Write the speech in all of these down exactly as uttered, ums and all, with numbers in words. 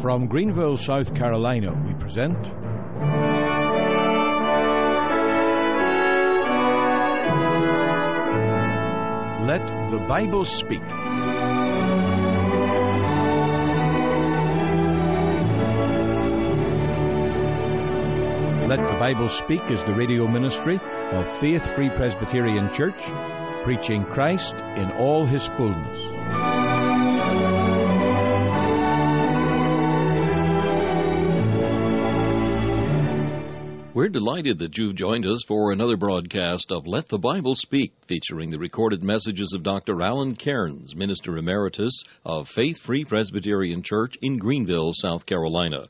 From Greenville, South Carolina, we present Let the Bible Speak. Let the Bible Speak is the radio ministry of Faith Free Presbyterian Church, preaching Christ in all his fullness. We're delighted that you've joined us for another broadcast of Let the Bible Speak, featuring the recorded messages of Doctor Alan Cairns, Minister Emeritus of Faith Free Presbyterian Church in Greenville, South Carolina.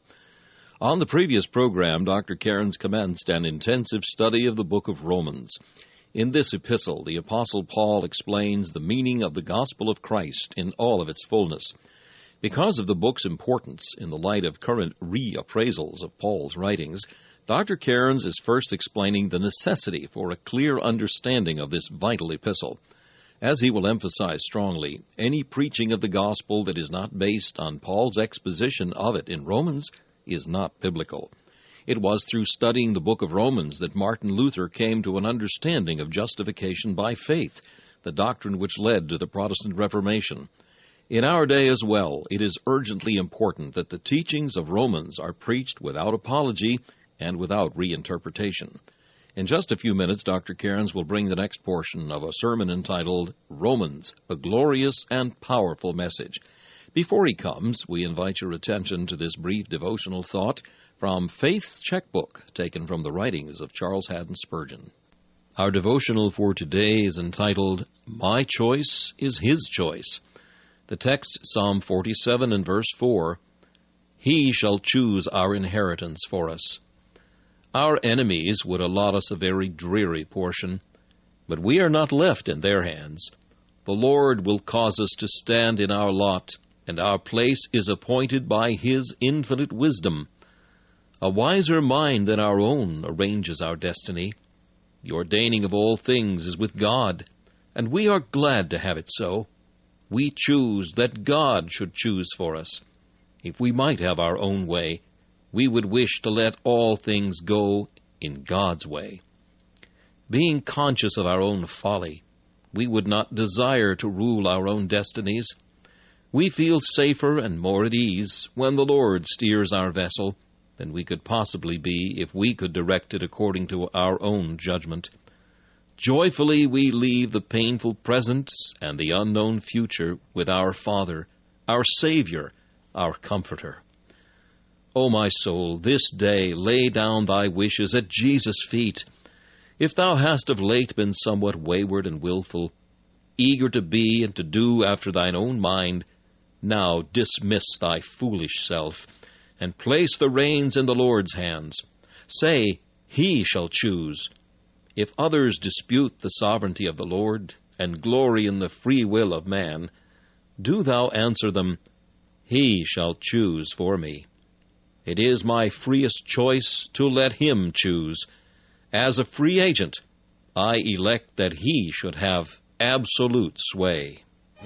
On the previous program, Doctor Cairns commenced an intensive study of the book of Romans. In this epistle, the Apostle Paul explains the meaning of the gospel of Christ in all of its fullness. Because of the book's importance in the light of current reappraisals of Paul's writings, Doctor Cairns is first explaining the necessity for a clear understanding of this vital epistle. As he will emphasize strongly, any preaching of the gospel that is not based on Paul's exposition of it in Romans is not biblical. It was through studying the book of Romans that Martin Luther came to an understanding of justification by faith, the doctrine which led to the Protestant Reformation. In our day as well, it is urgently important that the teachings of Romans are preached without apology and without reinterpretation. In just a few minutes, Doctor Cairns will bring the next portion of a sermon entitled Romans, a Glorious and Powerful Message. Before he comes, we invite your attention to this brief devotional thought from Faith's Checkbook, taken from the writings of Charles Haddon Spurgeon. Our devotional for today is entitled, My Choice is His Choice. The text, Psalm forty-seven and verse four, He shall choose our inheritance for us. Our enemies would allot us a very dreary portion, but we are not left in their hands. The Lord will cause us to stand in our lot, and our place is appointed by His infinite wisdom. A wiser mind than our own arranges our destiny. The ordaining of all things is with God, and we are glad to have it so. We choose that God should choose for us. If we might have our own way, we would wish to let all things go in God's way. Being conscious of our own folly, we would not desire to rule our own destinies. We feel safer and more at ease when the Lord steers our vessel than we could possibly be if we could direct it according to our own judgment. Joyfully we leave the painful present and the unknown future with our Father, our Savior, our Comforter. O my soul, this day lay down thy wishes at Jesus' feet. If thou hast of late been somewhat wayward and wilful, eager to be and to do after thine own mind, now dismiss thy foolish self, and place the reins in the Lord's hands. Say, He shall choose. If others dispute the sovereignty of the Lord, and glory in the free will of man, do thou answer them, He shall choose for me. It is my freest choice to let Him choose. As a free agent, I elect that He should have absolute sway.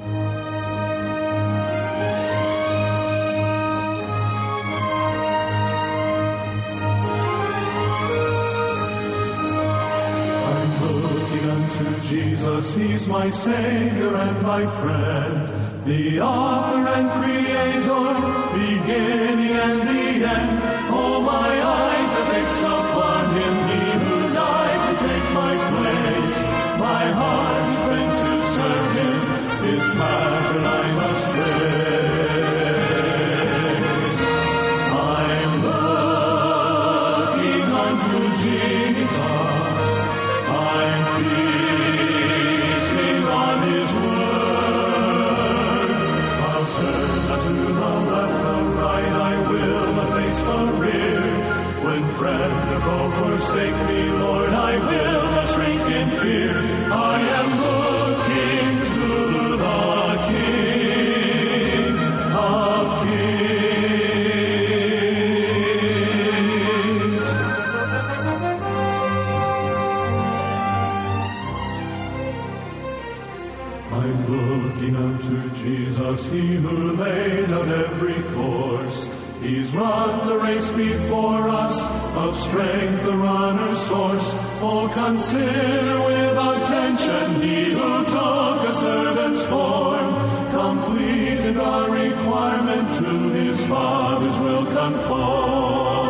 Jesus, He's my Savior and my friend, the author and creator, beginning and the end. Oh, my eyes are fixed upon Him, He who died to take my place. My heart is bent to serve Him, His pattern I must trace. I'm looking unto Jesus, I'm feasting on His word. I'll turn not to the left or right, I will not face the rear. When friend or foe forsake me, Lord, I will not shrink in fear. I am looking to the King of Kings. I'm looking unto Jesus, He who laid down every course. He's run the race before us, of strength the runner's source. Oh, consider with attention he who took a servant's form, completed our requirement, to his Father's will conform.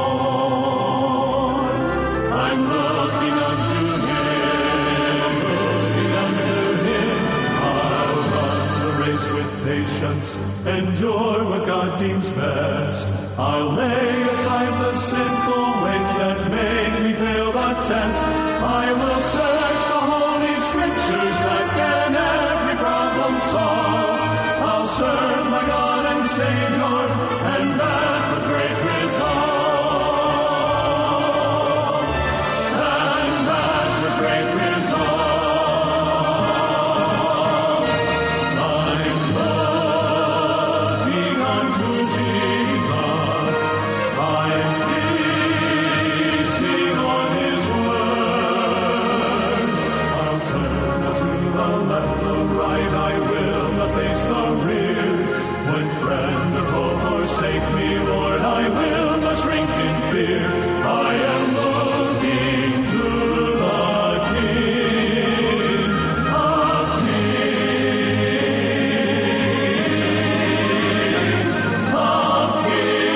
I'm looking unto him, looking unto him. I'll run the race with patience, endure what God deems best. I'll lay aside the sinful ways that make me fail the test. I will search the holy scriptures that can every problem solve. I'll serve my God and Savior, and that with great resolve. And that with great resolve. Friend or foe forsake me, Lord, I will not shrink in fear. I am looking to the King of Kings, of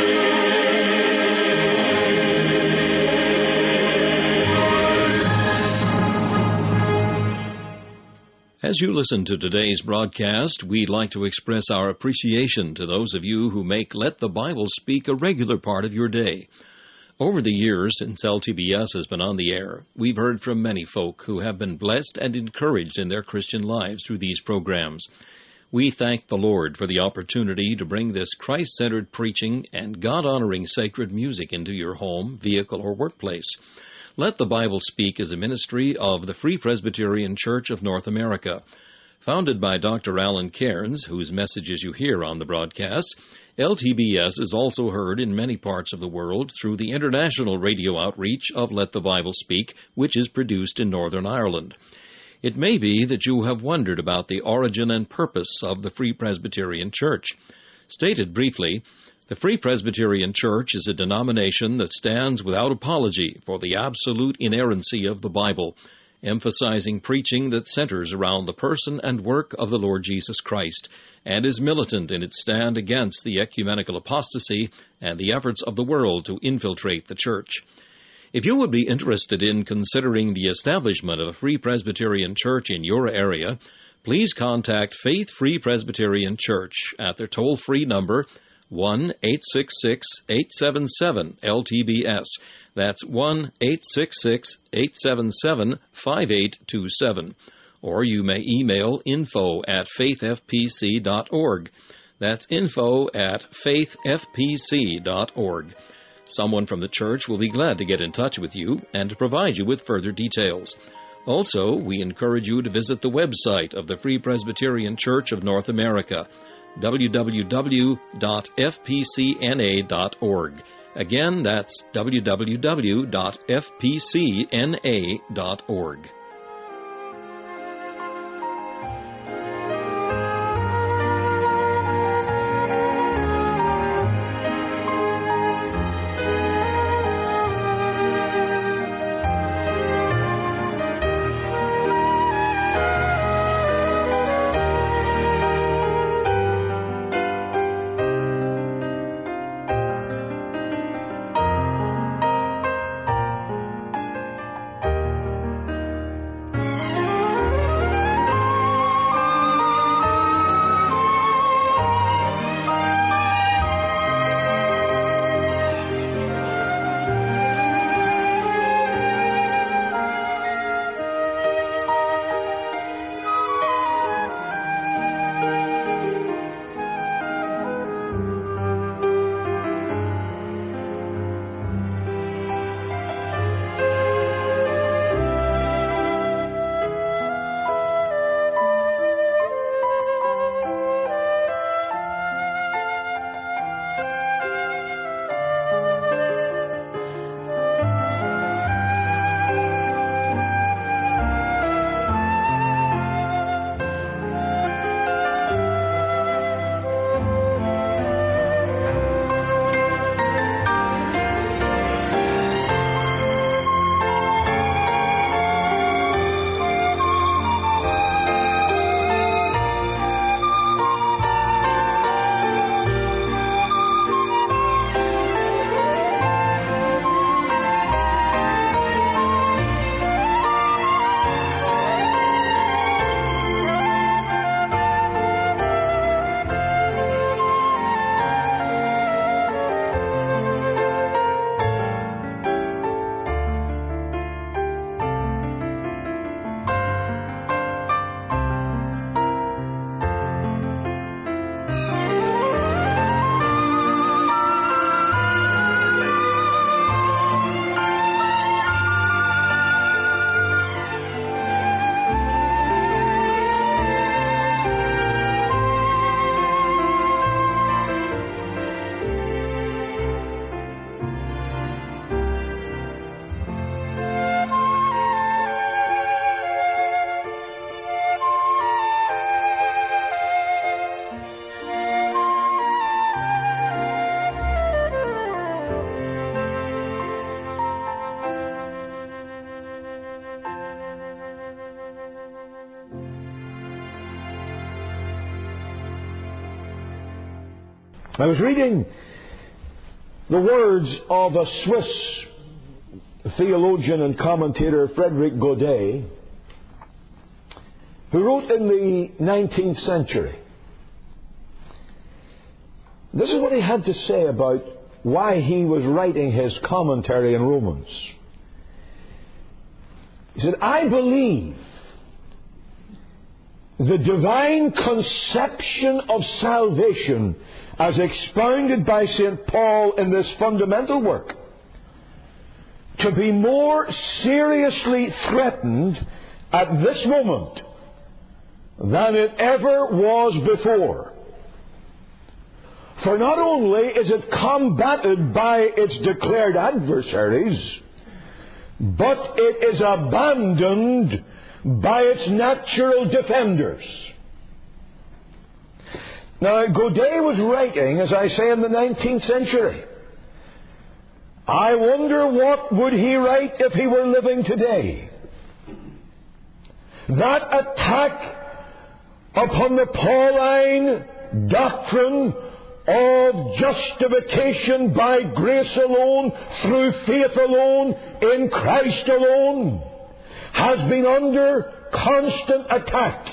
Kings. As you listen to today's broadcast, we'd like to express our appreciation to those of you who make Let the Bible Speak a regular part of your day. Over the years, since L T B S has been on the air, we've heard from many folk who have been blessed and encouraged in their Christian lives through these programs. We thank the Lord for the opportunity to bring this Christ-centered preaching and God-honoring sacred music into your home, vehicle, or workplace. Let the Bible Speak is a ministry of the Free Presbyterian Church of North America. Founded by Doctor Alan Cairns, whose messages you hear on the broadcast, L T B S is also heard in many parts of the world through the international radio outreach of Let the Bible Speak, which is produced in Northern Ireland. It may be that you have wondered about the origin and purpose of the Free Presbyterian Church. Stated briefly, the Free Presbyterian Church is a denomination that stands without apology for the absolute inerrancy of the Bible, emphasizing preaching that centers around the person and work of the Lord Jesus Christ, and is militant in its stand against the ecumenical apostasy and the efforts of the world to infiltrate the church. If you would be interested in considering the establishment of a Free Presbyterian Church in your area, please contact Faith Free Presbyterian Church at their toll-free number one eight six six, eight seven seven, L T B S. That's one eight six six, eight seven seven, five eight two seven. Or you may email info at faith f p c dot org. That's info at faith f p c dot org. Someone from the church will be glad to get in touch with you and to provide you with further details. Also, we encourage you to visit the website of the Free Presbyterian Church of North America, w w w dot f p c n a dot org. Again, that's w w w dot f p c n a dot org. I was reading the words of a Swiss theologian and commentator, Frederick Godet, who wrote in the nineteenth century. This is what he had to say about why he was writing his commentary in Romans. He said, I believe the divine conception of salvation as expounded by Saint Paul in this fundamental work to be more seriously threatened at this moment than it ever was before. For not only is it combated by its declared adversaries, but it is abandoned by its natural defenders. Now, Godet was writing, as I say, in the nineteenth century. I wonder what would he write if he were living today. That attack upon the Pauline doctrine of justification by grace alone, through faith alone, in Christ alone, has been under constant attack.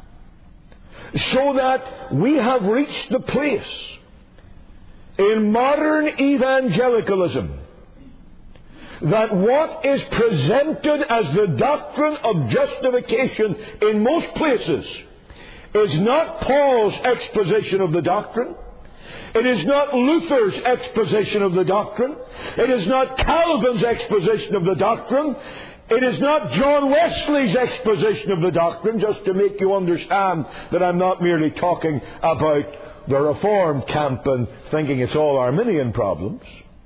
So that we have reached the place in modern evangelicalism that what is presented as the doctrine of justification in most places is not Paul's exposition of the doctrine. It is not Luther's exposition of the doctrine. It is not Calvin's exposition of the doctrine. It is not John Wesley's exposition of the doctrine, just to make you understand that I'm not merely talking about the Reformed camp and thinking it's all Arminian problems.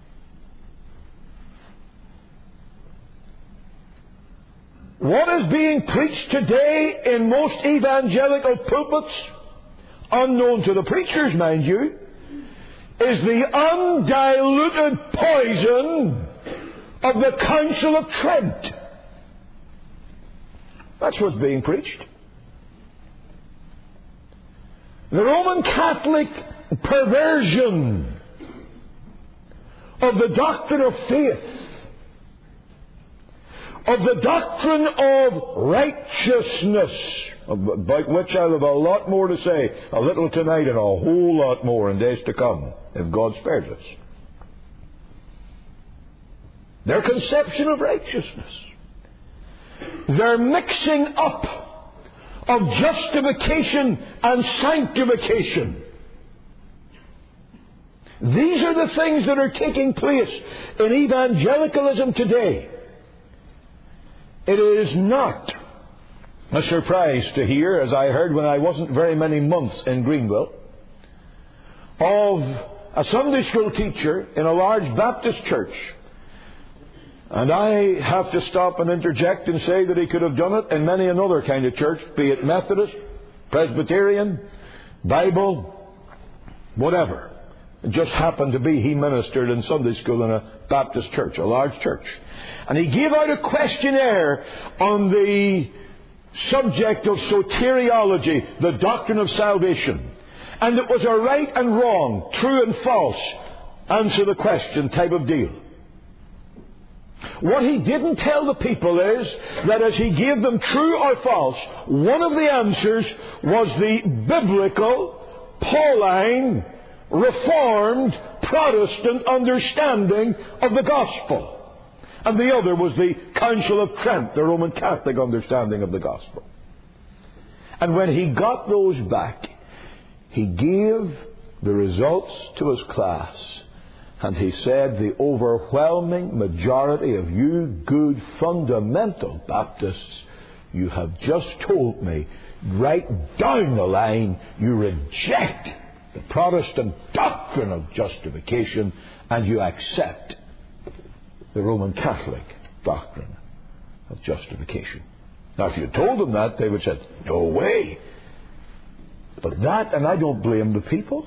What is being preached today in most evangelical pulpits, unknown to the preachers, mind you, is the undiluted poison of the Council of Trent. That's what's being preached. The Roman Catholic perversion of the doctrine of faith, of the doctrine of righteousness, about which I'll have a lot more to say, a little tonight and a whole lot more in days to come, if God spares us. Their conception of righteousness, their mixing up of justification and sanctification. These are the things that are taking place in evangelicalism today. It is not a surprise to hear, as I heard when I wasn't very many months in Greenville, of a Sunday school teacher in a large Baptist church. And I have to stop and interject and say that he could have done it in many another kind of church, be it Methodist, Presbyterian, Bible, whatever. It just happened to be he ministered in Sunday school in a Baptist church, a large church. And he gave out a questionnaire on the subject of soteriology, the doctrine of salvation. And it was a right and wrong, true and false, answer the question type of deal. What he didn't tell the people is that as he gave them true or false, one of the answers was the biblical, Pauline, Reformed, Protestant understanding of the gospel. And the other was the Council of Trent, the Roman Catholic understanding of the gospel. And when he got those back, he gave the results to his class. And he said, the overwhelming majority of you good fundamental Baptists, you have just told me, right down the line, you reject the Protestant doctrine of justification and you accept the Roman Catholic doctrine of justification. Now, if you told them that, they would say, no way. But that, and I don't blame the people.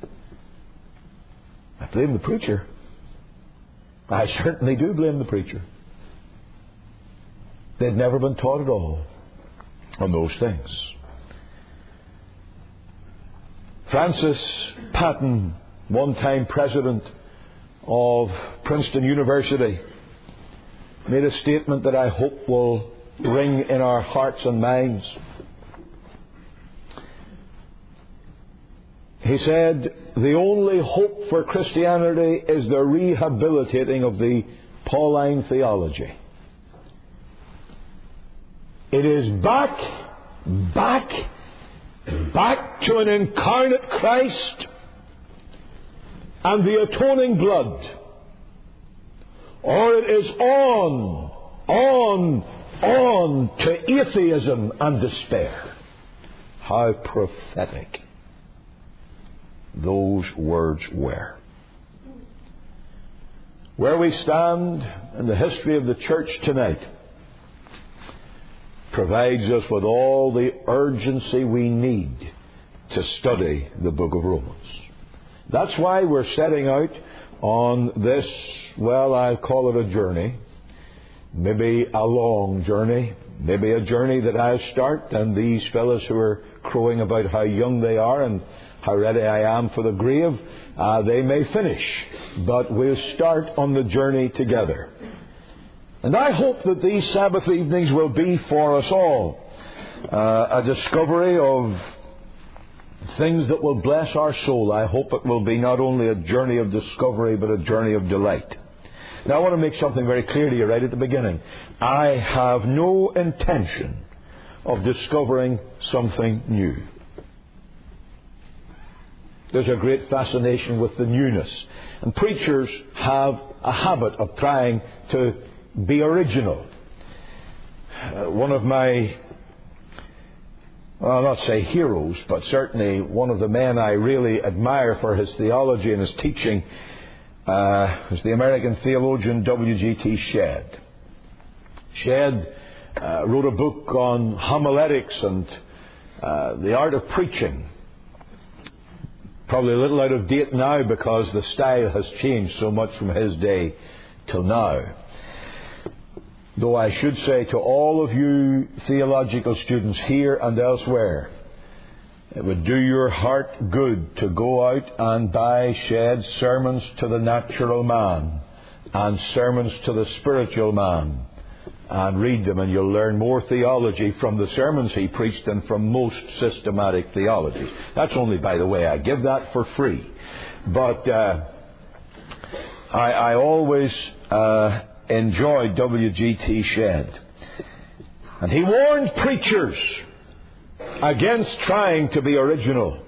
I blame the preacher. I certainly do blame the preacher. They'd never been taught at all on those things. Francis Patton one-time president of Princeton University, made a statement that I hope will ring in our hearts and minds. He said, "The only hope for Christianity is the rehabilitating of the Pauline theology." It is back, back, back to an incarnate Christ and the atoning blood. Or it is on, on, on to atheism and despair. How prophetic those words were. Where we stand in the history of the church tonight provides us with all the urgency we need to study the book of Romans. That's why we're setting out on this, well, I'll call it a journey, maybe a long journey, maybe a journey that I'll start, and these fellows who are crowing about how young they are and how ready I am for the grave, uh, they may finish. But we'll start on the journey together. And I hope that these Sabbath evenings will be for us all uh, a discovery of things that will bless our soul. I hope it will be not only a journey of discovery, but a journey of delight. Now I want to make something very clear to you right at the beginning. I have no intention of discovering something new. There's a great fascination with the newness. And preachers have a habit of trying to be original. Uh, one of my, well, I'll not say heroes, but certainly one of the men I really admire for his theology and his teaching uh, is the American theologian W G T Shedd. Shedd uh, wrote a book on homiletics and uh, the art of preaching. Probably a little out of date now because the style has changed so much from his day till now. Though I should say to all of you theological students here and elsewhere, it would do your heart good to go out and buy Shedd's Sermons to the Natural Man and Sermons to the Spiritual Man and read them, and you'll learn more theology from the sermons he preached than from most systematic theologies. That's only, by the way, I give that for free. But uh, I, I always uh, enjoyed W G T Shedd. And he warned preachers against trying to be original.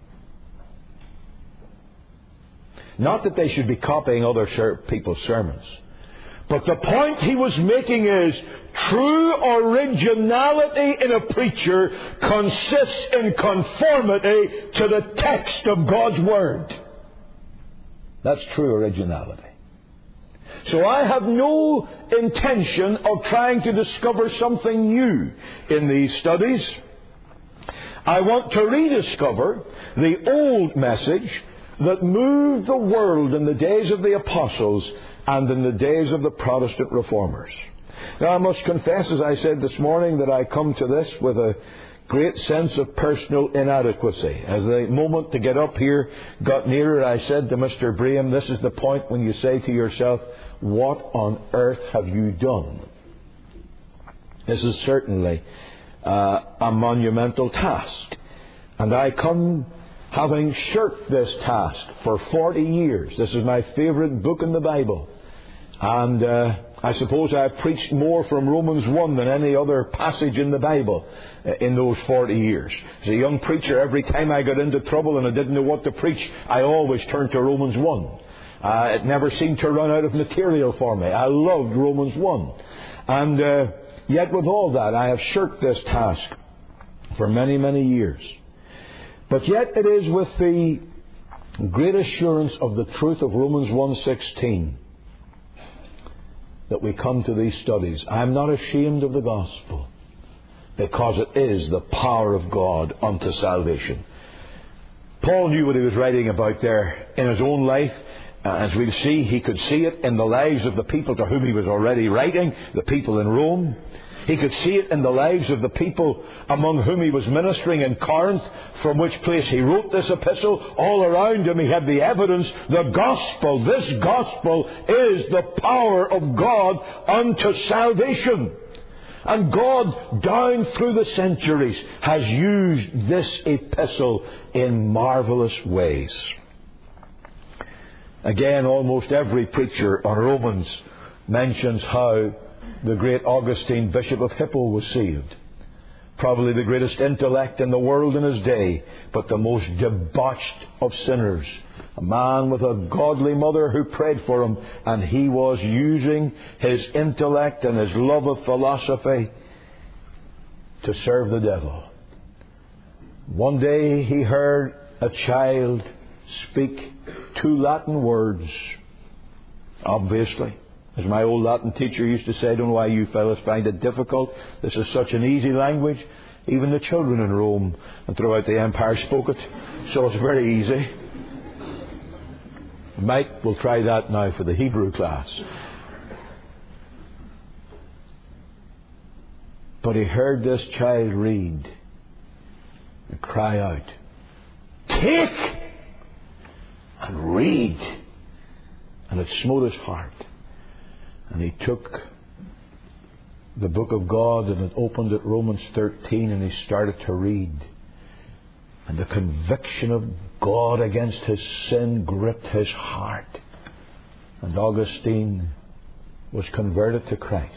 Not that they should be copying other ser- people's sermons. But the point he was making is, true originality in a preacher consists in conformity to the text of God's Word. That's true originality. So I have no intention of trying to discover something new in these studies. I want to rediscover the old message that moved the world in the days of the apostles and in the days of the Protestant reformers. Now I must confess, as I said this morning, that I come to this with a great sense of personal inadequacy. As the moment to get up here got nearer, I said to Mister Braham, this is the point when you say to yourself, what on earth have you done? This is certainly uh, a monumental task. And I come having shirked this task for forty years. This is my favourite book in the Bible. And uh, I suppose I've preached more from Romans one than any other passage in the Bible uh, in those forty years. As a young preacher, every time I got into trouble and I didn't know what to preach, I always turned to Romans one. Uh, it never seemed to run out of material for me. I loved Romans one. And uh, yet with all that, I have shirked this task for many, many years. But yet it is with the great assurance of the truth of Romans one sixteen that we come to these studies. I am not ashamed of the gospel, because it is the power of God unto salvation. Paul knew what he was writing about there in his own life. Uh, as we'll see, he could see it in the lives of the people to whom he was already writing, the people in Rome. He could see it in the lives of the people among whom he was ministering in Corinth, from which place he wrote this epistle. All around him he had the evidence, the gospel. This gospel is the power of God unto salvation. And God, down through the centuries, has used this epistle in marvelous ways. Again, almost every preacher on Romans mentions how the great Augustine, Bishop of Hippo, was saved. Probably the greatest intellect in the world in his day, but the most debauched of sinners. A man with a godly mother who prayed for him, and he was using his intellect and his love of philosophy to serve the devil. One day he heard a child speak two Latin words. Obviously, as my old Latin teacher used to say, I don't know why you fellas find it difficult. This is such an easy language. Even the children in Rome and throughout the empire spoke it, so it's very easy. Mike will try that now for the Hebrew class. But he heard this child read and cry out, "Take and read." And it smote his heart. And he took the book of God and it opened at Romans thirteen, and he started to read. And the conviction of God against his sin gripped his heart. And Augustine was converted to Christ.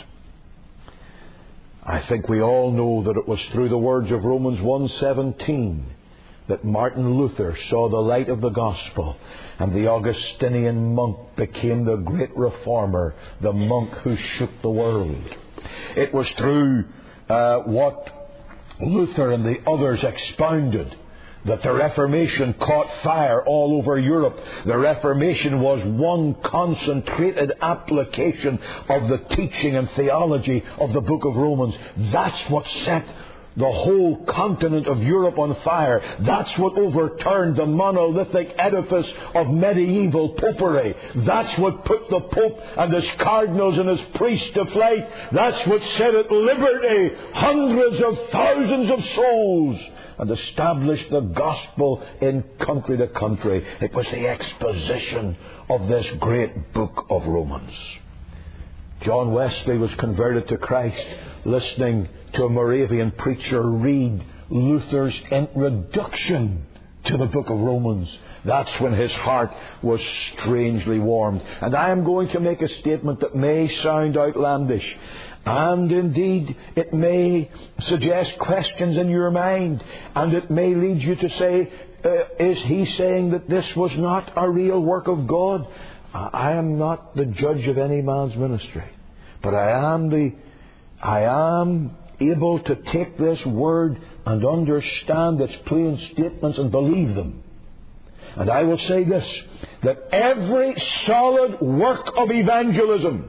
I think we all know that it was through the words of Romans one seventeen that Martin Luther saw the light of the gospel, and the Augustinian monk became the great reformer, the monk who shook the world. It was through uh, what Luther and the others expounded that the Reformation caught fire all over Europe. The Reformation was one concentrated application of the teaching and theology of the book of Romans. That's what set the whole continent of Europe on fire. That's what overturned the monolithic edifice of medieval popery. That's what put the Pope and his cardinals and his priests to flight. That's what set at liberty hundreds of thousands of souls and established the gospel in country to country. It was the exposition of this great book of Romans. John Wesley was converted to Christ listening to a Moravian preacher read Luther's introduction to the book of Romans. That's when his heart was strangely warmed. And I am going to make a statement that may sound outlandish, and indeed it may suggest questions in your mind, and it may lead you to say, uh, is he saying that this was not a real work of God? I am not the judge of any man's ministry, but I am the I am able to take this word and understand its plain statements and believe them. And I will say this, that every solid work of evangelism,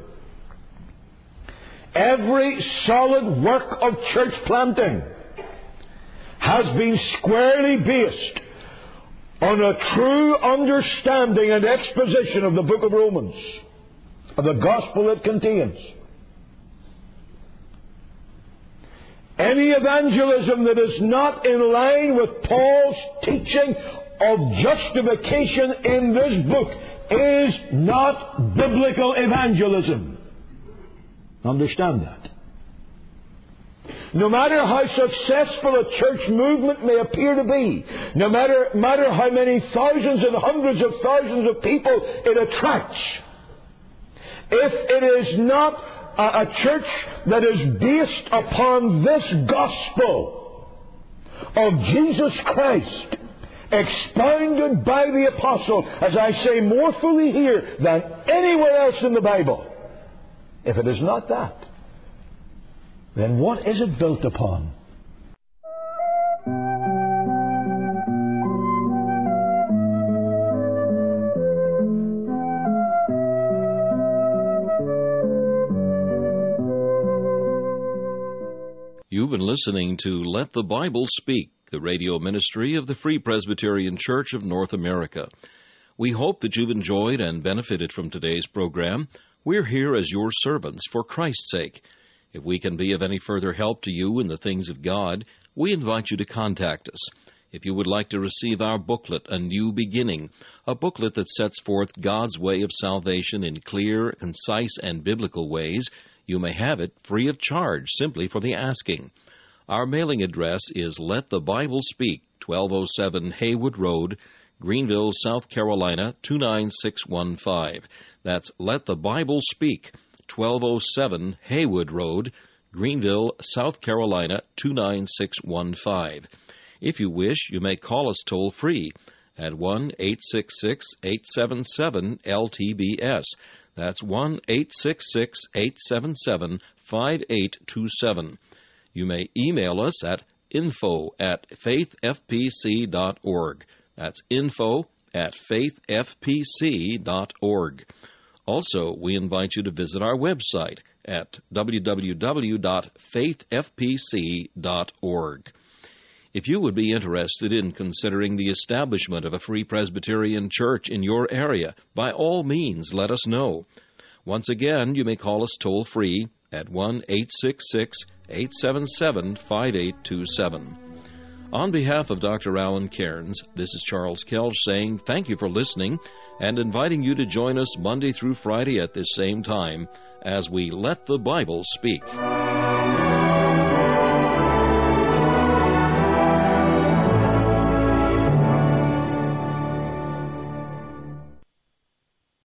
every solid work of church planting has been squarely based on a true understanding and exposition of the book of Romans, of the gospel it contains. Any evangelism that is not in line with Paul's teaching of justification in this book is not biblical evangelism. Understand that. No matter how successful a church movement may appear to be, no matter, matter how many thousands and hundreds of thousands of people it attracts, if it is not a church that is based upon this gospel of Jesus Christ, expounded by the apostle, as I say more fully here than anywhere else in the Bible, if it is not that, then what is it built upon? You've been listening to Let the Bible Speak, the radio ministry of the Free Presbyterian Church of North America. We hope that you've enjoyed and benefited from today's program. We're here as your servants for Christ's sake. If we can be of any further help to you in the things of God, we invite you to contact us. If you would like to receive our booklet, A New Beginning, a booklet that sets forth God's way of salvation in clear, concise, and biblical ways, you may have it free of charge simply for the asking. Our mailing address is Let the Bible Speak, twelve oh seven Haywood Road, Greenville, South Carolina, two nine six one five. That's Let the Bible Speak, twelve oh seven Haywood Road, Greenville, South Carolina, two nine six one five. If you wish, you may call us toll-free at one eight six six, eight seven seven, L T B S. That's one eight six six, eight seven seven, five eight two seven. You may email us at info at faith f p c dot org. That's info at faith f p c dot org. Also, we invite you to visit our website at w w w dot faith f p c dot org. If you would be interested in considering the establishment of a Free Presbyterian Church in your area, by all means, let us know. Once again, you may call us toll-free at one eight six six, eight seven seven, five eight two seven. On behalf of Doctor Alan Cairns, this is Charles Kelch saying thank you for listening and inviting you to join us Monday through Friday at this same time as we Let the Bible Speak.